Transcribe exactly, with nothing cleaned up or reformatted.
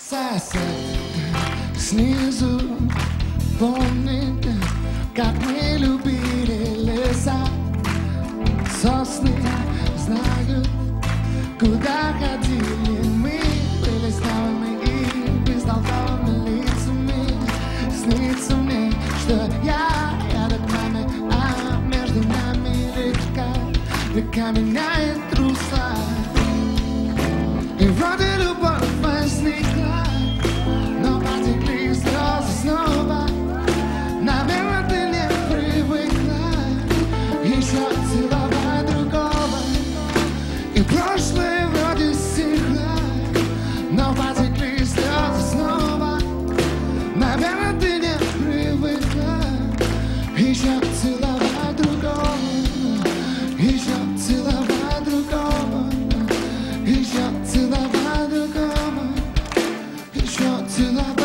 Сосед снизу помнит, как мы любили леса. Сосны знают, куда ходили мы. Были здоровыми и бестолковыми лицами. Снится мне, что я рядом нами, а между нами река. Река меняет русло. И вроде любовь возникла, но потекли слезы снова. Наверное, ты не привыкла еще целовать другого. И прошлое вроде стихло, но потекли слезы снова. Наверное, ты не привыкла еще целовать другого. Еще целовать другого. Еще целовать другого. Еще целовать.